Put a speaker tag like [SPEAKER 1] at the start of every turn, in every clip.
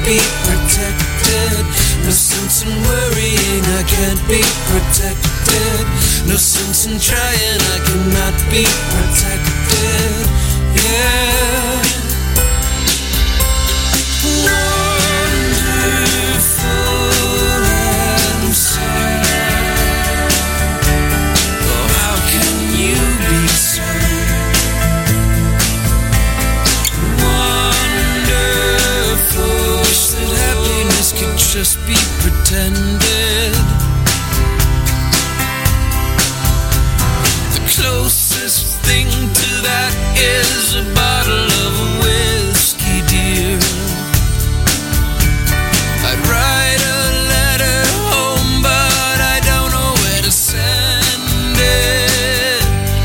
[SPEAKER 1] be protected. No sense in worrying, I can't be protected. No sense in trying, I cannot be protected. Yeah. Wonderful and sad. Oh, how can you be so wonderful? Wish that happiness could just be pretended. The closest thing to that is a bottle of whiskey, dear. I'd write a letter home, but I don't know where to send it.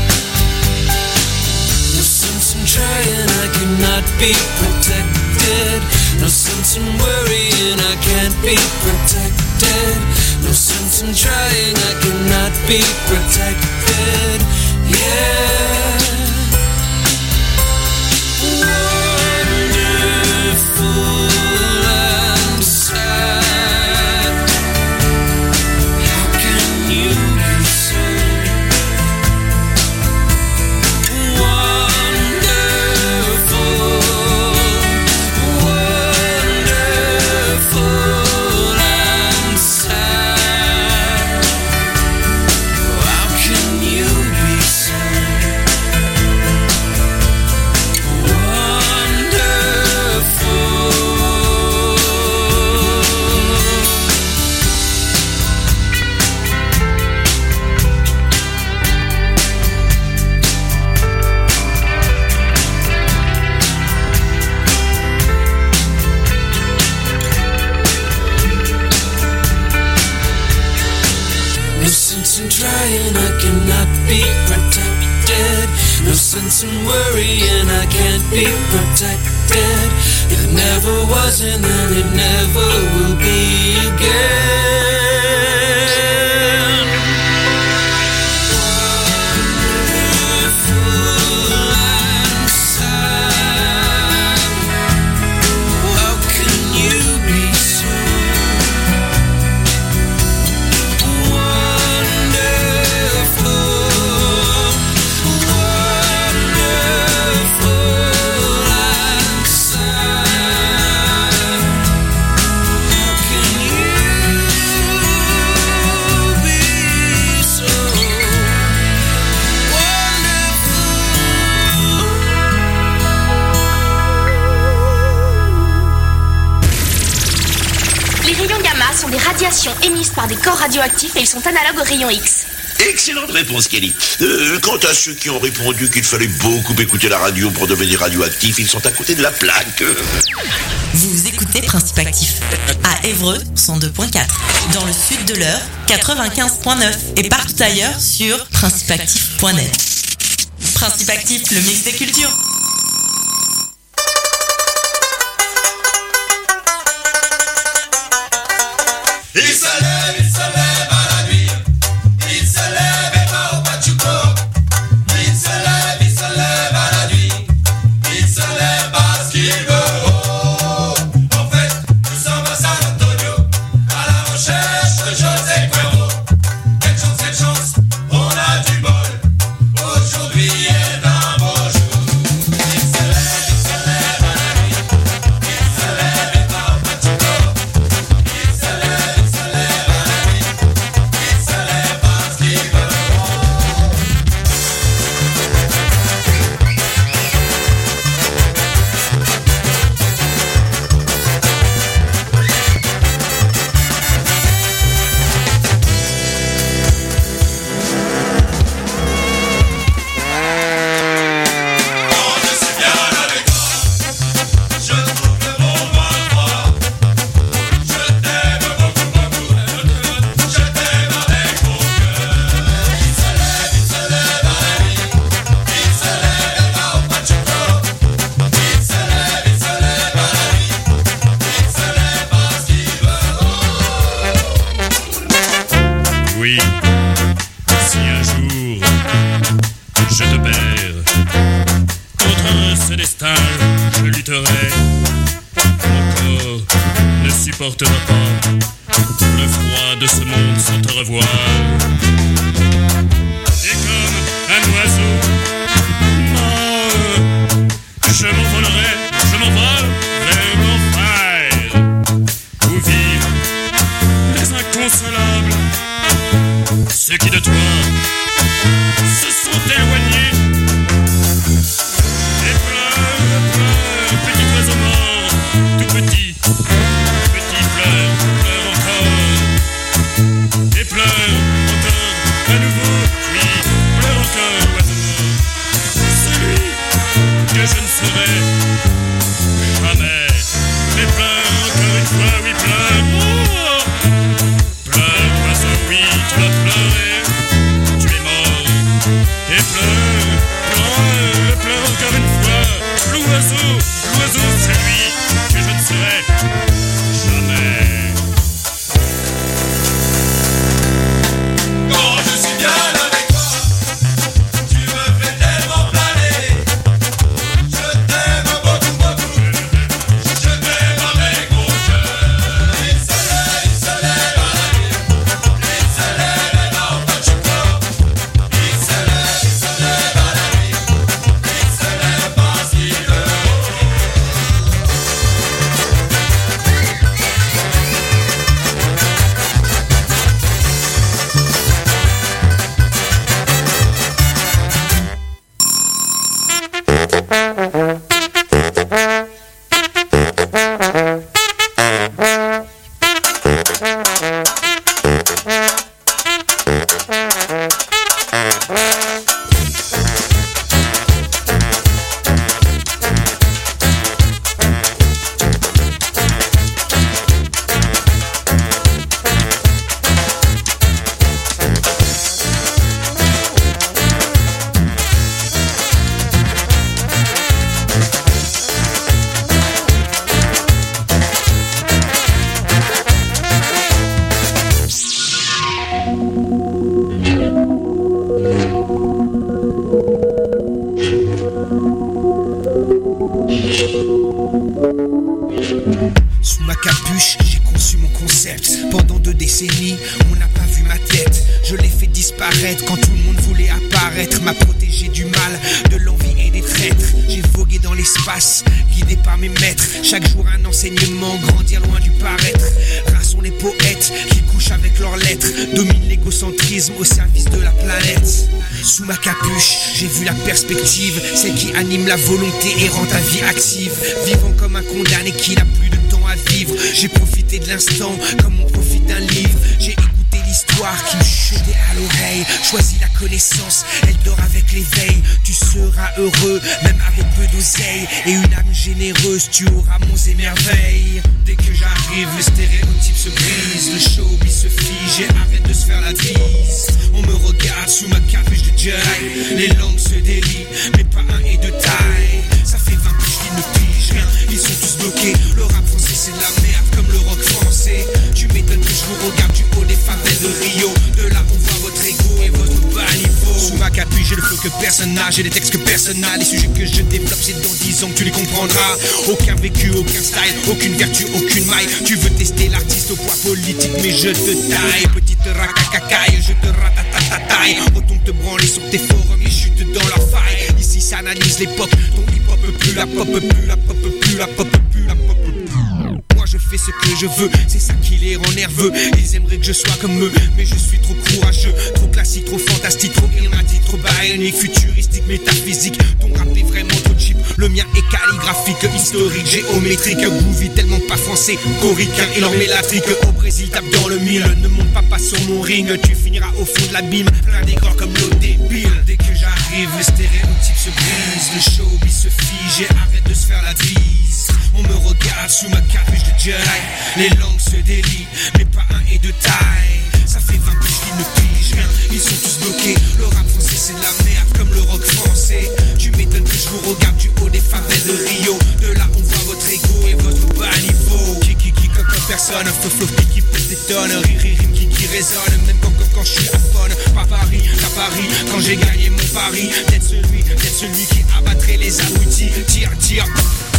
[SPEAKER 1] No sense in trying, I cannot be protected. No sense in worrying, I can't be protected. No sense in trying, I cannot be protected. Yeah. Wonderful and sad. How can you be so wonderful? Wonderful and sad. How can you be so no sense in trying, I cannot be protected. No sense in worrying, I can't be protected. It never was and then it never will be again. Wonderful and sad. How can you be so
[SPEAKER 2] Les rayons gamma sont des radiations émises par des corps radioactifs et ils sont analogues aux rayons X.
[SPEAKER 3] Excellente réponse, Kelly. Quant à ceux qui ont répondu qu'il fallait beaucoup écouter la radio pour devenir radioactif, ils sont à côté de la plaque.
[SPEAKER 4] Vous écoutez Principe Actif à Évreux 102.4, dans le sud de l'Eure 95.9 et partout ailleurs sur principeactif.net. Principe Actif, le mix des cultures.
[SPEAKER 5] Il se lève à la nuit. Il se lève et va au Pachuco. Il se lève à la nuit. Il se lève parce qu'il veut. Oh, en fait, nous sommes à San Antonio, à la recherche de José Cuervo. Quelle chance, on a du bol. Aujourd'hui est un beau jour. Il se lève à la nuit. Il se lève et va au Pachuco. Il se lève à la nuit. Il se lève parce qu'il veut. Quand je suis bien avec toi, je trouve le bon moins froid. Je t'aime beaucoup, beaucoup. Je t'aime avec mon cœur. Il se lève à la nuit. Il se lève et va au Pachuco. Il se lève à la nuit. Il se lève parce qu'il veut.
[SPEAKER 6] Oui, si un jour je te perds, contre ce destin, je lutterai encore supportera pas le froid de ce monde sans te revoir. Et comme un oiseau mort, je m'envolerai, je m'envole vers l'enfer, où vivent les inconsolables, ceux qui de toi se sont éloignés. Et pleure, pleure, petit oiseau mort, tout petit, petit pleure, pleure encore. Et pleure encore, à nouveau, oui, pleure encore, oiseau mort. Celui que je ne serai jamais. Mais pleure encore une fois, oui, pleure, oh. Pleure, oiseau, oui, tu dois pleurer, tu es mort. Et pleure, pleure, pleure encore une fois. L'oiseau, c'est lui que je ne serai jamais.
[SPEAKER 5] Quand je suis bien avec toi, tu me fais tellement planer. Je t'aime beaucoup, beaucoup. Je t'aime avec mon cœur. Il se lève à la nuit. Il se lève et non pas du corps. Il se lève à la nuit. Il se lève parce qu'il veut.
[SPEAKER 7] Sous ma capuche, j'ai conçu mon concept. Pendant 2 décennies, on n'a pas vu ma tête. Je l'ai fait disparaître quand tout le monde voulait apparaître. M'a protégé du mal, de l'envie et des traîtres. J'ai vogué dans l'espace, guidé par mes maîtres. Chaque jour un enseignement, grandir loin du paraître. Rares sont les poètes qui couchent avec leurs lettres. Domine l'égocentrisme au service de la planète. Sous ma capuche, j'ai vu la perspective, celle qui anime la volonté et rend ta vie active. Vivant comme un condamné qui n'a plus de temps à vivre. J'ai profité de l'instant comme on profite d'un livre. J'ai écouté l'histoire qui me chutait à l'oreille. Choisis la connaissance, elle dort avec l'éveil. Tu seras heureux, même avec peu d'oseille. Et une âme généreuse, tu auras monts et merveilles. Dès que j'arrive, le stéréotype se brise. Le showbiz se fige et arrête de se faire la bise. On me regarde sous ma capuche de Jedi. Les langues se délient, mais pas un et de taille. Ça fait 20 piges qu'ils ne pigent rien, ils sont tous bloqués. Le rap français c'est de la merde comme le rock français. Tu m'étonnes que je vous regarde du haut des favelles de Rio. De là on voit votre ego et votre bas niveau. Sous ma capuche j'ai le flow que personne n'a. J'ai des textes que personne n'a. Les sujets que je développe c'est dans 10 ans que tu les comprendras. Aucun vécu, aucun style, aucune vertu, aucune maille. Tu veux tester l'artiste au poids politique mais je te taille. Petite racacacaille, je te ratatataille. Autant te branler sur tes forums et chute dans leur faille. Ici ça analyse l'époque. Ton hip-hop plus la pop, plus la pop, plus la pop, plus la pop. Moi je fais ce que je veux, c'est ça qui les rend nerveux. Ils aimeraient que je sois comme eux, mais je suis trop courageux. Trop classique, trop fantastique, trop ilmatique, trop baïonique, futuristique, métaphysique. Ton rap est vraiment trop cheap, le mien est calligraphique, historique, géométrique. Groovy tellement pas français, coricain et leur mélatrique. Au Brésil tape dans le mille, ne monte pas sur mon ring. Tu finiras au fond de l'abîme, plein d'aigreurs comme l'eau débile. Dès que j'arrive, le stéréotype se brise. Le showbiz se fige et arrête de se faire la bise. On me regarde sous ma capuche de Jedi. Les langues se délient, mais pas un et de taille. Ça fait 20 piges qu'ils ne pigent rien, ils sont tous bloqués. Le rap français c'est de la merde comme le rock français. Tu m'étonnes que je vous regarde du haut des favelles de Rio. De là on voit votre ego et votre bas niveau. Qui comme personne, flow qui pète des tonnes. Rime qui résonne, même quand je suis à Bonne. Pas Paris, à Paris, quand j'ai gagné mon pari. D'être celui qui abattrait les abrutis. Tire, qu'ils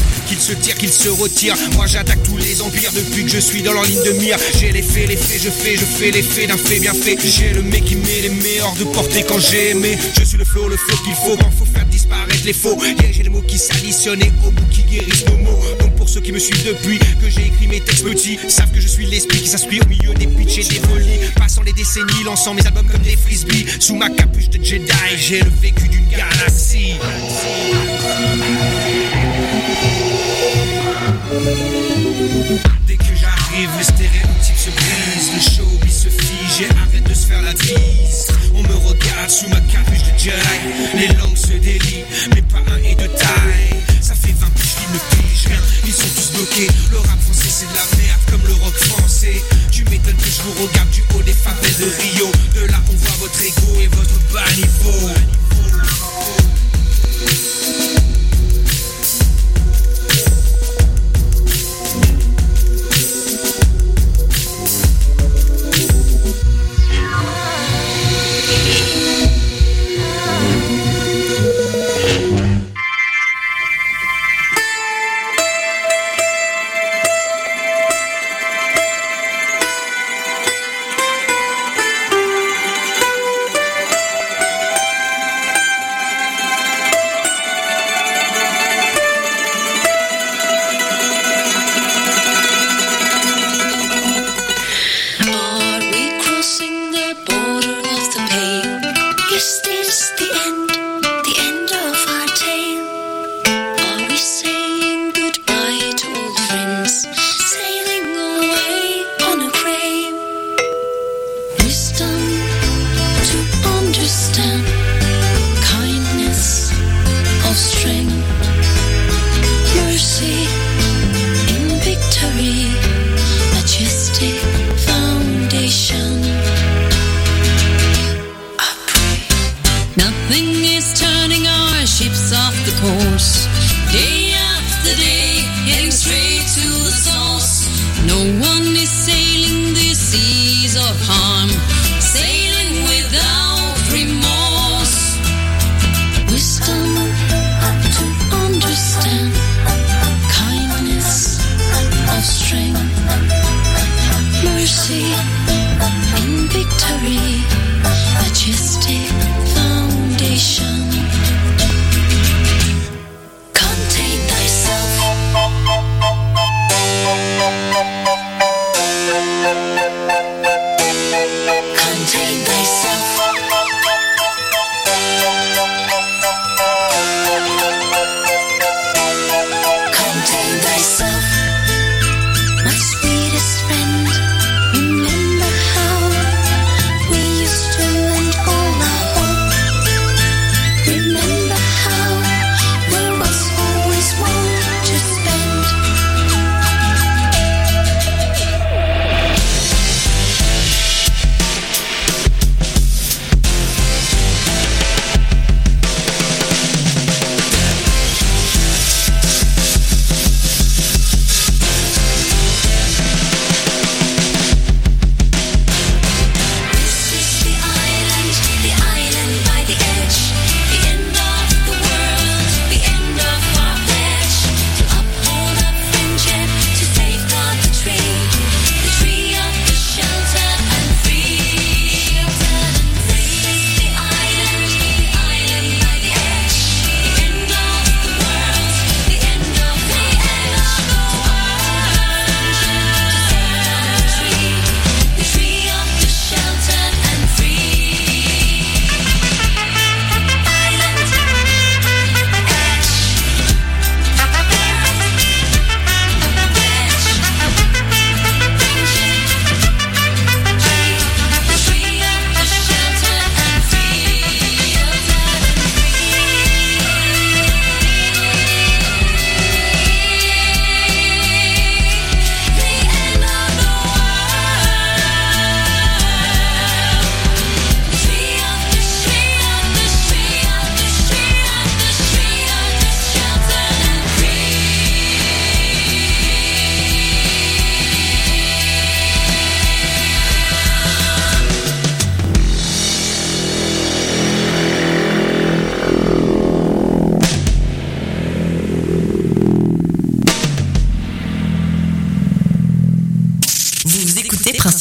[SPEAKER 7] se tire, qu'ils se retirent. Moi j'attaque tous les empires depuis que je suis dans leur ligne de mire. J'ai les faits, je fais l'effet d'un fait bien fait. J'ai le mec qui met les meilleurs de portée quand j'ai aimé. Je suis le flow qu'il faut quand faut faire disparaître les faux. Yeah, j'ai les mots qui s'additionnent et au bout qui guérissent nos mots. Donc pour ceux qui me suivent depuis que j'ai écrit mes textes petits, savent que je suis l'esprit qui s'inspire au milieu des pitchs et des relis. Passant les décennies, lançant mes albums comme des frisbees. Sous ma capuche de Jedi, j'ai le vécu d'une galaxie. Dès que j'arrive, les stéréotypes se brisent, le showbiz se fige et arrête de se faire la bise. On me regarde sous ma capuche de Jedi, les langues se délient, mais pas un et de taille. Ça fait 20 piges qu'ils ne pigent rien, ils sont tous bloqués. Le rap français c'est de la merde comme le rock français. Tu m'étonnes que je vous regarde du haut des favelles de Rio. De là on voit votre ego et votre bas niveau.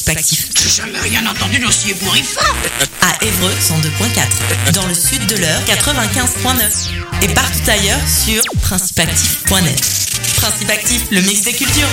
[SPEAKER 4] Principactif.
[SPEAKER 8] J'ai jamais rien entendu d'aussi ébouriffant.
[SPEAKER 4] À Évreux 102.4. Dans le sud de l'Eure 95.9. Et partout ailleurs sur principactif.net. Principactif, le mix des cultures.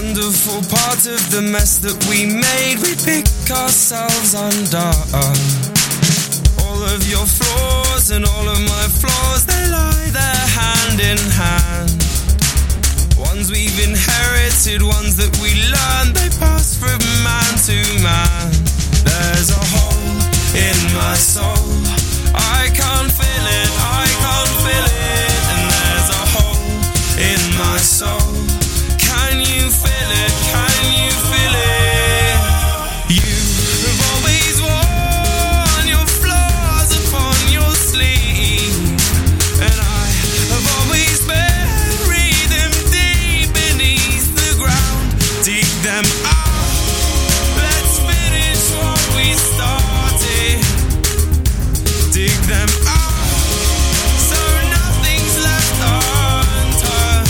[SPEAKER 9] wonderful part of the mess that we made, we pick ourselves undone. All of your flaws and all of my flaws, they lie there hand in hand. Ones we've inherited, ones that we learned, they pass from man to man. There's a hole in my soul, I can't feel it, I can't feel it. And there's a hole in my soul, can you feel it, can you feel it? You have always worn your flaws upon your sleeve, and I have always buried them deep beneath the ground. Dig them out, let's finish what we started. Dig them out, so nothing's left unturned.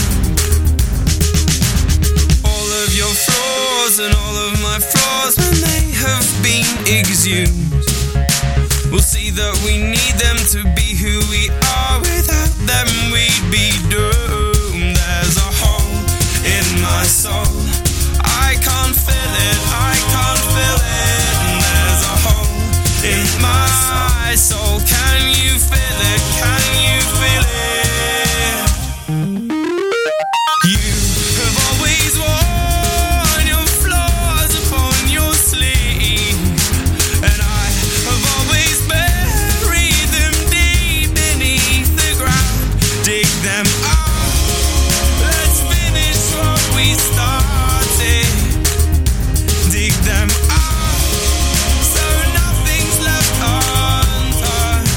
[SPEAKER 9] All of your flaws and all of my flaws, when they have been exhumed, we'll see that we need them to be who we are. Without them we'd be doomed. There's a hole in my soul, I can't feel it, I can't feel it. And there's a hole in my soul, can you feel it, can you feel it? You have always worn your flaws upon your sleeve, and I have always buried them deep beneath the ground. Dig them out, let's finish what we started. Dig them out, so nothing's left unturned.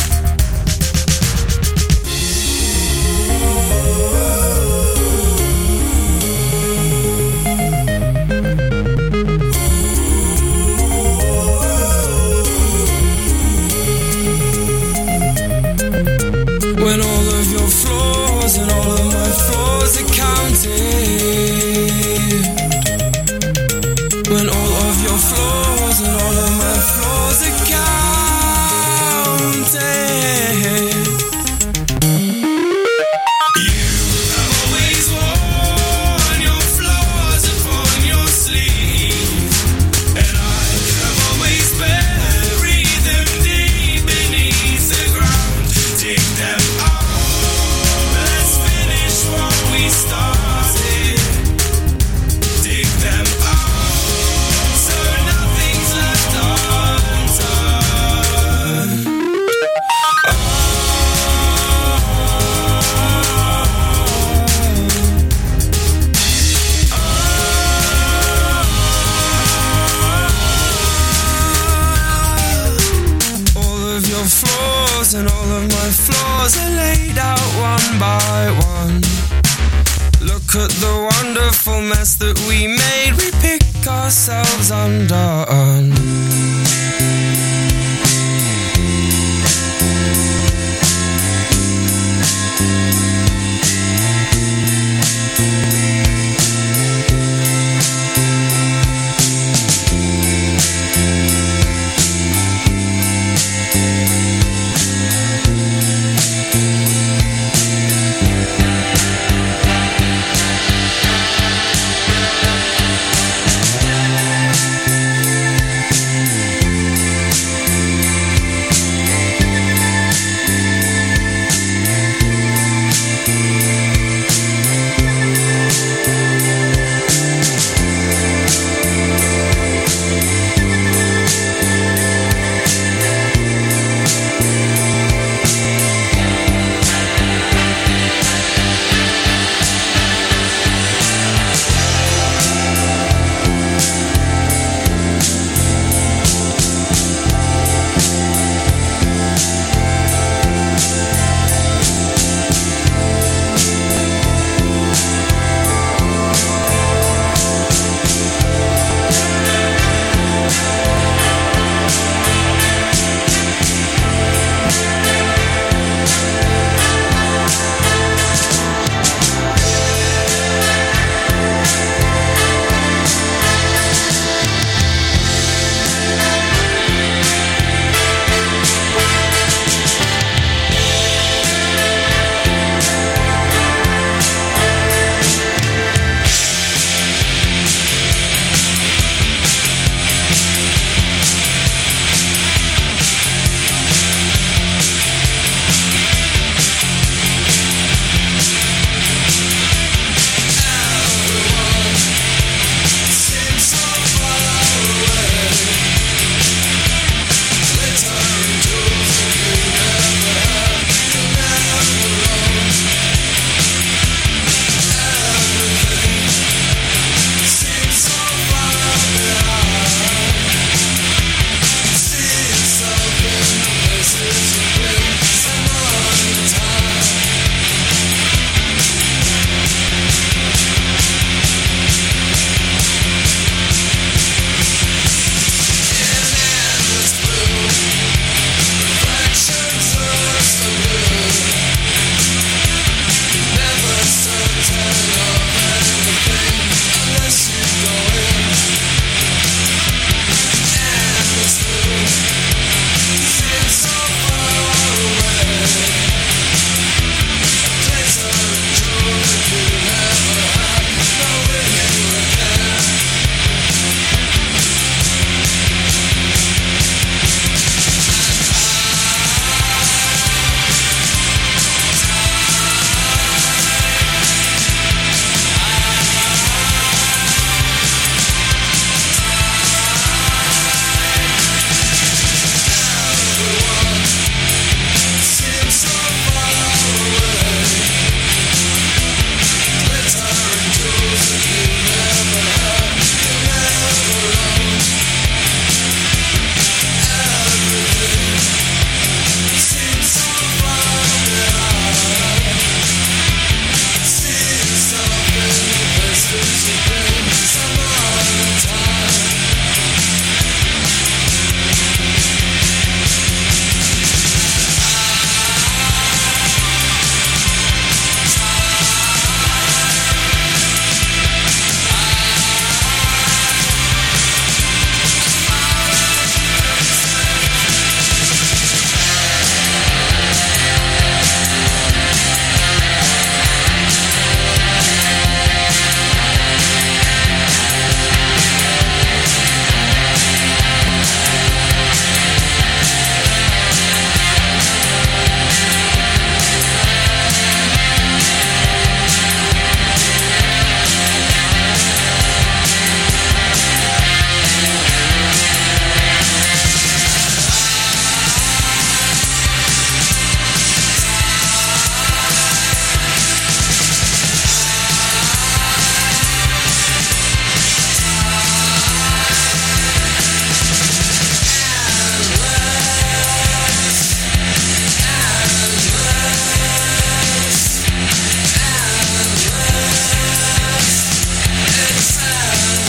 [SPEAKER 9] When all of your flaws and all of my flaws are counted, when all of your flaws and all of my flaws are counted. You have always worn your flaws upon your sleeve, and I have always buried them deep beneath the ground. Dig them out, let's finish what we started. Dig them out, so nothing's left unturned. All of your flaws and all of my flaws are laid out one by one. Look at the wonderful mess that we made, we pick ourselves undone.